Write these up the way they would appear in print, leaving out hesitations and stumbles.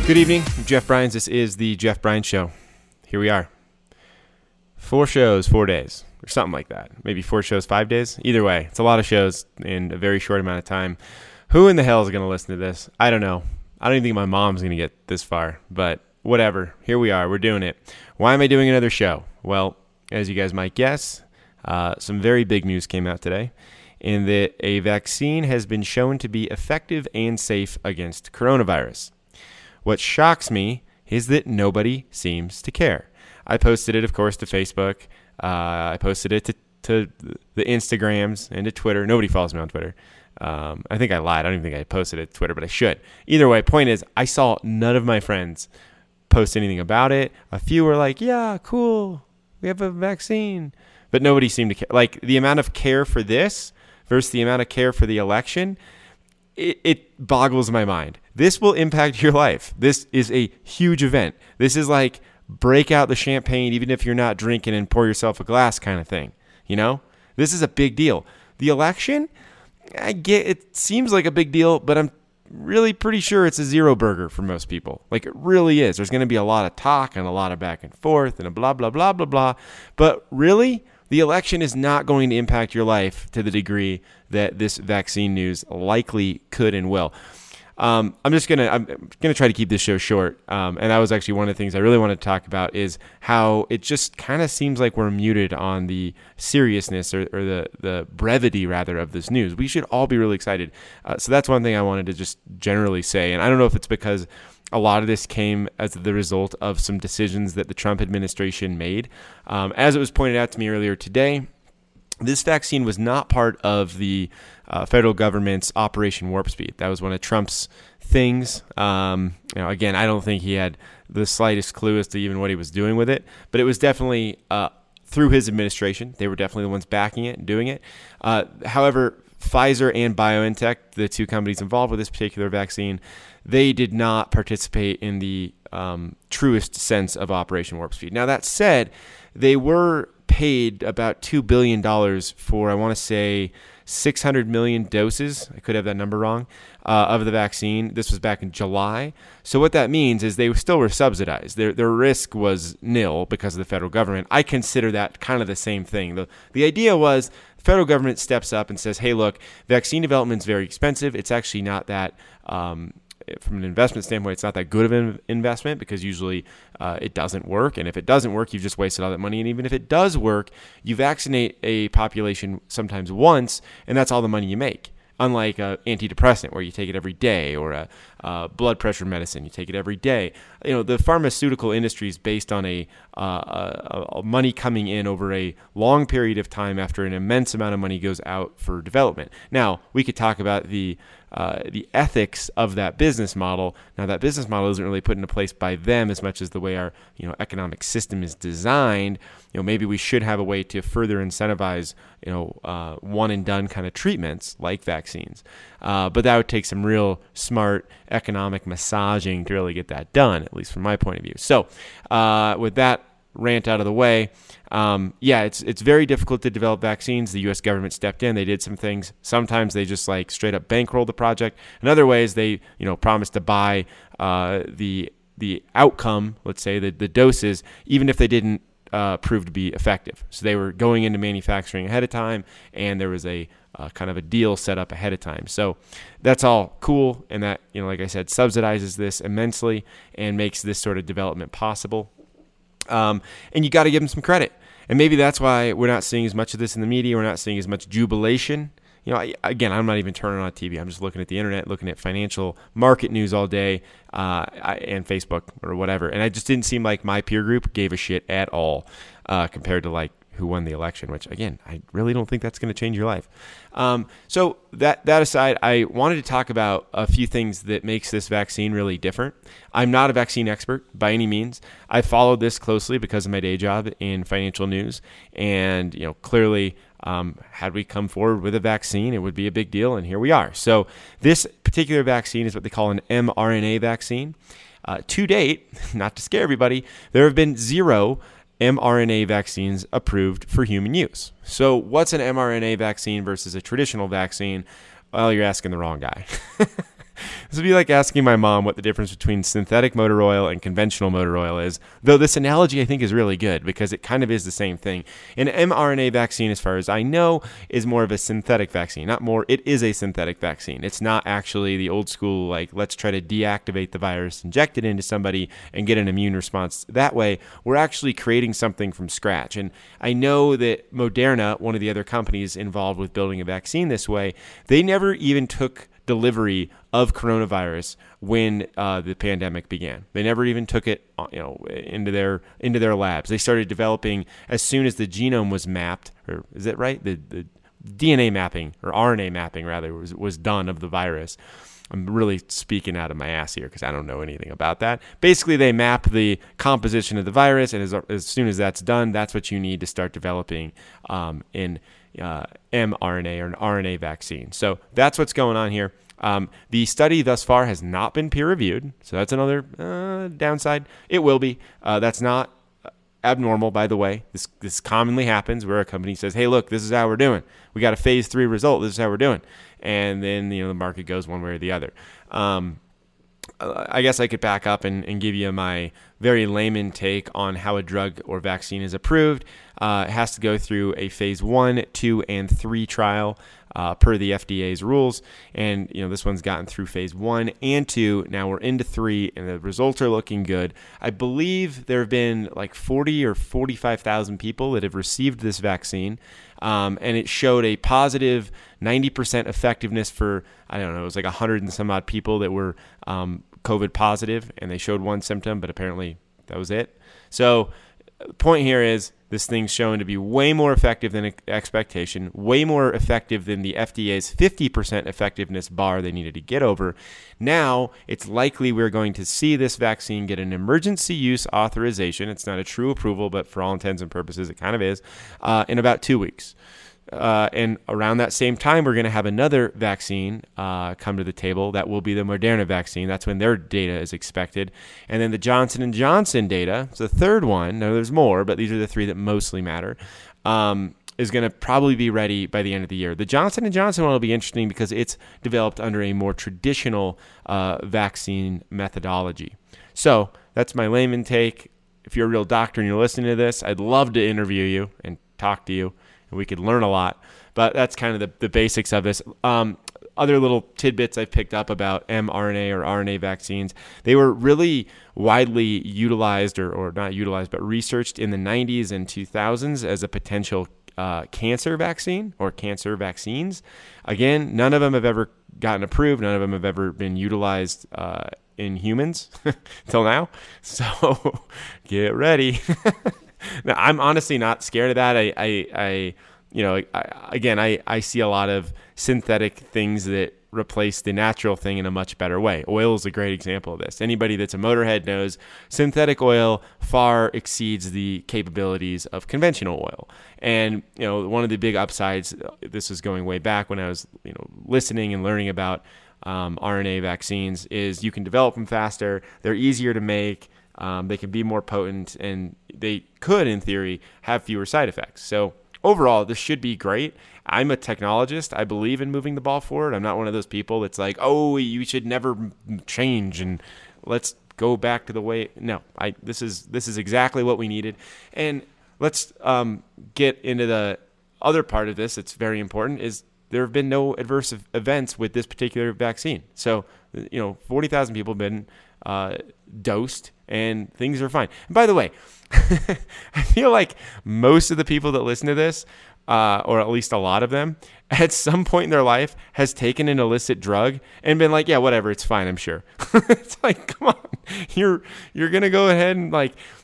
Good evening, I'm Jeff Bryans. This is the Jeff Bryans Show. Here we are. 4 shows, 4 days, or something like that. Maybe 4 shows, 5 days. Either way, it's a lot of shows in a very short amount of time. Who in the hell is going to listen to this? I don't know. I don't even think my mom's going to get this far, but whatever. Here we are. We're doing it. Why am I doing another show? Well, as you guys might guess, some very big news came out today in that a vaccine has been shown to be effective and safe against coronavirus. What shocks me is that nobody seems to care. I posted it, of course, to Facebook. I posted it to the Instagrams and to Twitter. Nobody follows me on Twitter. I think I lied. I don't even think I posted it to Twitter, but I should. Either way, point is, I saw none of my friends post anything about it. A few were like, yeah, cool, we have a vaccine. But nobody seemed to care. Like, the amount of care for this versus the amount of care for the election, it boggles my mind. This will impact your life. This is a huge event. This is like break out the champagne even if you're not drinking and pour yourself a glass kind of thing. You know? This is a big deal. The election, I get it seems like a big deal, but I'm really pretty sure it's a zero burger for most people. Like, it really is. There's going to be a lot of talk and a lot of back and forth and a blah, blah, blah, blah, blah. But really, the election is not going to impact your life to the degree that this vaccine news likely could and will. I'm gonna try to keep this show short, and that was actually one of the things I really wanted to talk about, is how it just kind of seems like we're muted on the seriousness or the brevity rather of this news. We should all be really excited. So that's one thing I wanted to just generally say, and I don't know if it's because a lot of this came as the result of some decisions that the Trump administration made. As it was pointed out to me earlier today, this vaccine was not part of the federal government's Operation Warp Speed. That was one of Trump's things. Again, I don't think he had the slightest clue as to even what he was doing with it, but it was definitely through his administration. They were definitely the ones backing it and doing it. However, Pfizer and BioNTech, the two companies involved with this particular vaccine, they did not participate in the truest sense of Operation Warp Speed. Now, that said, they were paid about $2 billion for, I want to say, 600 million doses. I could have that number wrong, of the vaccine. This was back in July. So what that means is they still were subsidized. Their risk was nil because of the federal government. I consider that kind of the same thing. The idea was the federal government steps up and says, hey, look, vaccine development is very expensive. It's actually not that from an investment standpoint, it's not that good of an investment because usually it doesn't work. And if it doesn't work, you've just wasted all that money. And even if it does work, you vaccinate a population sometimes once, and that's all the money you make. Unlike an antidepressant where you take it every day, or a blood pressure medicine, you take it every day. You know, the pharmaceutical industry is based on a money coming in over a long period of time after an immense amount of money goes out for development. Now, we could talk about the ethics of that business model. Now, that business model isn't really put into place by them as much as the way our economic system is designed. Maybe we should have a way to further incentivize one and done kind of treatments like vaccines. But that would take some real smart economic massaging to really get that done, at least from my point of view. So with that rant out of the way, it's very difficult to develop vaccines. The U.S. government stepped in. They did some things. Sometimes they just like straight up bankroll the project. In other ways, they promised to buy the outcome, let's say the doses, even if they didn't prove to be effective. So they were going into manufacturing ahead of time, and there was a kind of a deal set up ahead of time. So that's all cool, and that, like I said, subsidizes this immensely and makes this sort of development possible. And you got to give them some credit. And maybe that's why we're not seeing as much of this in the media. We're not seeing as much jubilation. I'm not even turning on TV. I'm just looking at the internet, looking at financial market news all day, and Facebook or whatever. And it just didn't seem like my peer group gave a shit at all compared to like who won the election, which again, I really don't think that's going to change your life. So that aside, I wanted to talk about a few things that makes this vaccine really different. I'm not a vaccine expert by any means. I followed this closely because of my day job in financial news, and clearly, had we come forward with a vaccine, it would be a big deal, and here we are. So this particular vaccine is what they call an mRNA vaccine. To date, not to scare everybody, there have been 0 mRNA vaccines approved for human use. So what's an mRNA vaccine versus a traditional vaccine? Well, you're asking the wrong guy. This would be like asking my mom what the difference between synthetic motor oil and conventional motor oil is, though this analogy I think is really good because it kind of is the same thing. An mRNA vaccine, as far as I know, is more of a synthetic vaccine. Not more, it is a synthetic vaccine. It's not actually the old school, like, let's try to deactivate the virus, inject it into somebody, and get an immune response that way. We're actually creating something from scratch. And I know that Moderna, one of the other companies involved with building a vaccine this way, they never even took delivery of coronavirus when the pandemic began. They never even took it, into their labs. They started developing as soon as the genome was mapped, or is that right? The DNA mapping, or RNA mapping rather, was done of the virus. I'm really speaking out of my ass here because I don't know anything about that. Basically, they map the composition of the virus, and as soon as that's done, that's what you need to start developing in mRNA or an RNA vaccine. So that's what's going on here. The study thus far has not been peer-reviewed, so that's another downside. It will be. That's not abnormal, by the way. This commonly happens where a company says, hey, look, this is how we're doing. We got a phase 3 result. This is how we're doing. And then the market goes one way or the other. I guess I could back up and give you my very layman take on how a drug or vaccine is approved. It has to go through a phase 1, 2, and 3 trial per the FDA's rules. And, this one's gotten through phase 1 and 2. Now we're into 3, and the results are looking good. I believe there have been like 40 or 45,000 people that have received this vaccine. And it showed a positive 90% effectiveness for, I don't know, it was like 100 and some odd people that were COVID positive, and they showed one symptom, but apparently that was it. So the point here is this thing's shown to be way more effective than expectation, way more effective than the FDA's 50% effectiveness bar they needed to get over. Now, it's likely we're going to see this vaccine get an emergency use authorization. It's not a true approval, but for all intents and purposes, it kind of is, in about 2 weeks. And around that same time, we're going to have another vaccine come to the table. That will be the Moderna vaccine. That's when their data is expected. And then the Johnson & Johnson data, it's the third one. Now, there's more, but these are the 3 that mostly matter, is going to probably be ready by the end of the year. The Johnson & Johnson one will be interesting because it's developed under a more traditional vaccine methodology. So that's my layman take. If you're a real doctor and you're listening to this, I'd love to interview you and talk to you. We could learn a lot, but that's kind of the basics of this. Other little tidbits I've picked up about mRNA or RNA vaccines. They were really widely utilized or not utilized, but researched in the 90s and 2000s as a potential cancer vaccine or cancer vaccines. Again, none of them have ever gotten approved. None of them have ever been utilized in humans until now. So get ready. Now, I'm honestly not scared of that. I see a lot of synthetic things that replace the natural thing in a much better way. Oil is a great example of this. Anybody that's a motorhead knows synthetic oil far exceeds the capabilities of conventional oil. And, one of the big upsides, this is going way back when I was, listening and learning about RNA vaccines, is you can develop them faster. They're easier to make. They can be more potent, and they could, in theory, have fewer side effects. So overall, this should be great. I'm a technologist. I believe in moving the ball forward. I'm not one of those people that's like, oh, you should never change and let's go back to the way. No, this is exactly what we needed. And let's get into the other part of this. It's very important. Is there have been no adverse events with this particular vaccine. So 40,000 people have been dosed, and things are fine. And by the way, I feel like most of the people that listen to this, or at least a lot of them, at some point in their life has taken an illicit drug and been like, yeah, whatever, it's fine, I'm sure. It's like, come on, you're gonna go ahead and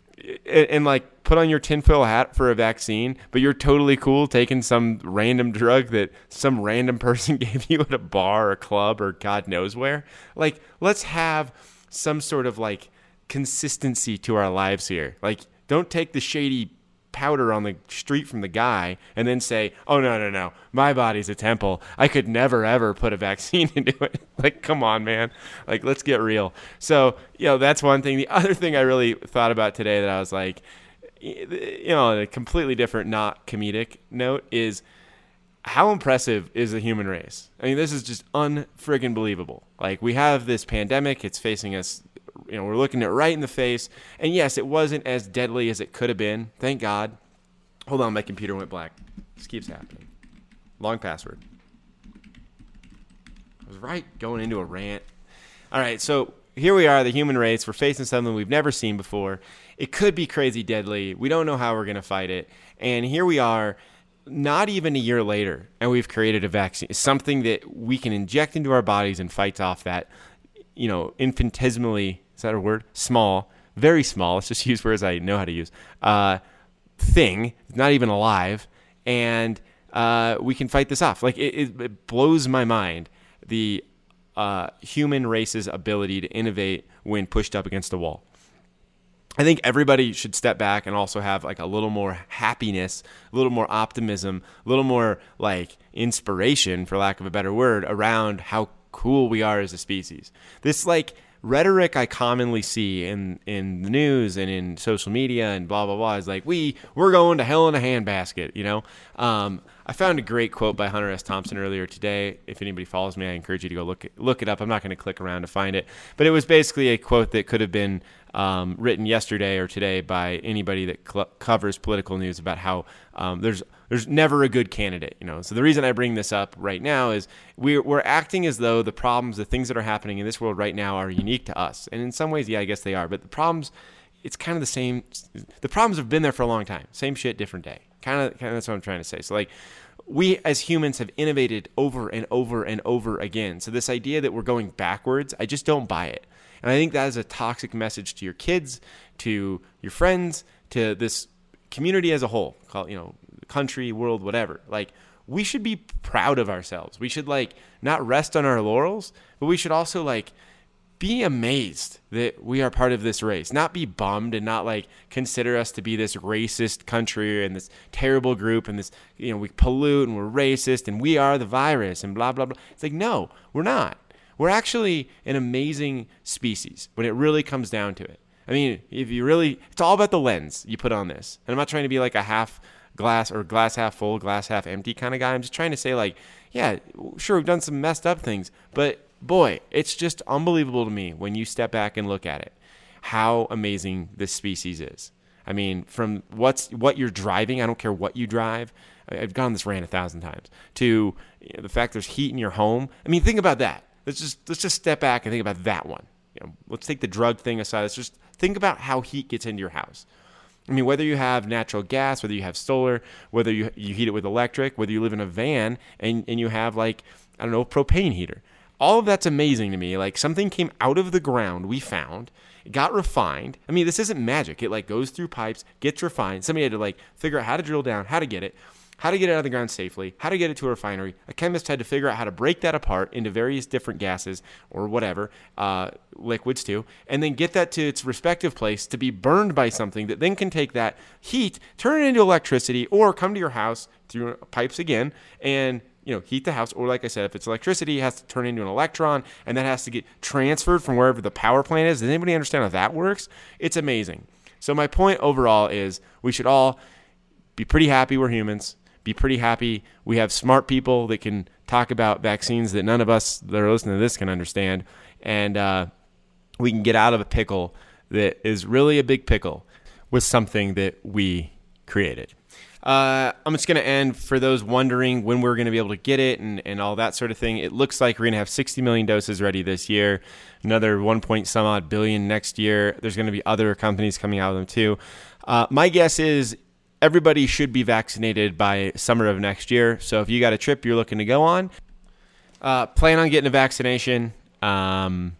put on your tinfoil hat for a vaccine, but you're totally cool taking some random drug that some random person gave you at a bar or club or God knows where. Like, let's have some sort of consistency to our lives here. Don't take the shady powder on the street from the guy and then say, oh, no, my body's a temple. I could never, ever put a vaccine into it. Come on, man. Let's get real. So, that's one thing. The other thing I really thought about today that I was like, a completely different, not comedic note is how impressive is the human race? I mean, this is just unfriggin' believable. Like, we have this pandemic. It's facing us. We're looking it right in the face. And yes, it wasn't as deadly as it could have been. Thank God. Hold on, my computer went black. This keeps happening. Long password. I was right going into a rant. All right, so here we are, the human race. We're facing something we've never seen before. It could be crazy deadly. We don't know how we're going to fight it. And here we are, not even a year later, and we've created a vaccine, something that we can inject into our bodies and fight off that, infinitesimally, is that a word? Small, very small, let's just use words I know how to use, thing, not even alive, and we can fight this off. Like, it blows my mind, the human race's ability to innovate when pushed up against a wall. I think everybody should step back and also have like a little more happiness, a little more optimism, a little more like inspiration, for lack of a better word, around how cool we are as a species. This like rhetoric I commonly see in the news and in social media and blah, blah, blah is like, we're going to hell in a handbasket, I found a great quote by Hunter S. Thompson earlier today. If anybody follows me, I encourage you to go look it up. I'm not going to click around to find it. But it was basically a quote that could have been written yesterday or today by anybody that covers political news about how there's never a good candidate. So the reason I bring this up right now is we're acting as though the things that are happening in this world right now are unique to us. And in some ways, yeah, I guess they are. But the problems, it's kind of the same. The problems have been there for a long time. Same shit, different day. Kind of that's what I'm trying to say. So like, we as humans have innovated over and over and over again. So this idea that we're going backwards, I just don't buy it. And I think that is a toxic message to your kids, to your friends, to this community as a whole, call it, country, world, whatever. Like, we should be proud of ourselves. We should like not rest on our laurels, but we should also like be amazed that we are part of this race, not be bummed and not like consider us to be this racist country and this terrible group and this, we pollute and we're racist and we are the virus and blah, blah, blah. It's like, no, we're not. We're actually an amazing species when it really comes down to it. I mean, it's all about the lens you put on this. And I'm not trying to be like a half glass or glass half full, glass half empty kind of guy. I'm just trying to say like, yeah, sure, we've done some messed up things, but boy, it's just unbelievable to me when you step back and look at it, how amazing this species is. I mean, from what you're driving, I don't care what you drive. I've gone on this rant 1,000 times, to the fact there's heat in your home. I mean, think about that. Let's just step back and think about that one. Let's take the drug thing aside. Let's just think about how heat gets into your house. I mean, whether you have natural gas, whether you have solar, whether you heat it with electric, whether you live in a van and you have like, I don't know, propane heater. All of that's amazing to me. Like, something came out of the ground, we found, it got refined. I mean, this isn't magic. It like goes through pipes, gets refined. Somebody had to like figure out how to drill down, how to get it out of the ground safely, how to get it to a refinery. A chemist had to figure out how to break that apart into various different gases or whatever, liquids too, and then get that to its respective place to be burned by something that then can take that heat, turn it into electricity, or come to your house through pipes again and heat the house. Or like I said, if it's electricity, it has to turn into an electron, and that has to get transferred from wherever the power plant is. Does anybody understand how that works? It's amazing. So my point overall is we should all be pretty happy we're humans, be pretty happy we have smart people that can talk about vaccines that none of us that are listening to this can understand, and we can get out of a pickle that is really a big pickle with something that we created. I'm just going to end, for those wondering when we're going to be able to get it and all that sort of thing. It looks like we're going to have 60 million doses ready this year, another 1 point some odd billion next year. There's going to be other companies coming out of them too. My guess is everybody should be vaccinated by summer of next year. So if you got a trip you're looking to go on, plan on getting a vaccination and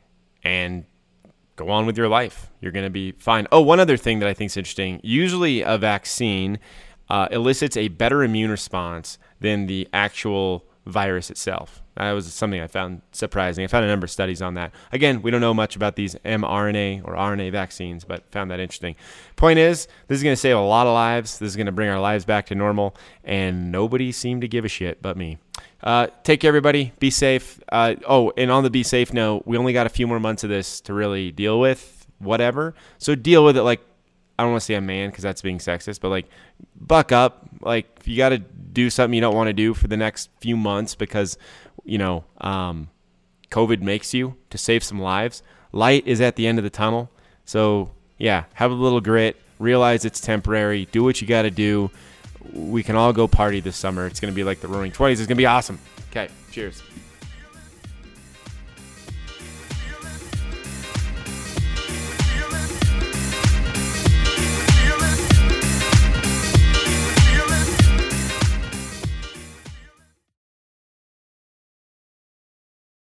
go on with your life. You're going to be fine. Oh, one other thing that I think is interesting. Usually a vaccine elicits a better immune response than the actual virus itself. That was something I found surprising. I found a number of studies on that. Again, we don't know much about these mRNA or RNA vaccines, but found that interesting. Point is, this is going to save a lot of lives. This is going to bring our lives back to normal, and nobody seemed to give a shit but me. Take care, everybody. Be safe. And on the be safe note, we only got a few more months of this to really deal with whatever. So deal with it like I don't want to say a man because that's being sexist, but like buck up. Like if you got to do something you don't want to do for the next few months because, COVID makes you to save some lives. Light is at the end of the tunnel. So yeah, have a little grit, realize it's temporary, do what you got to do. We can all go party this summer. It's going to be like the Roaring 20s. It's going to be awesome. Okay, cheers.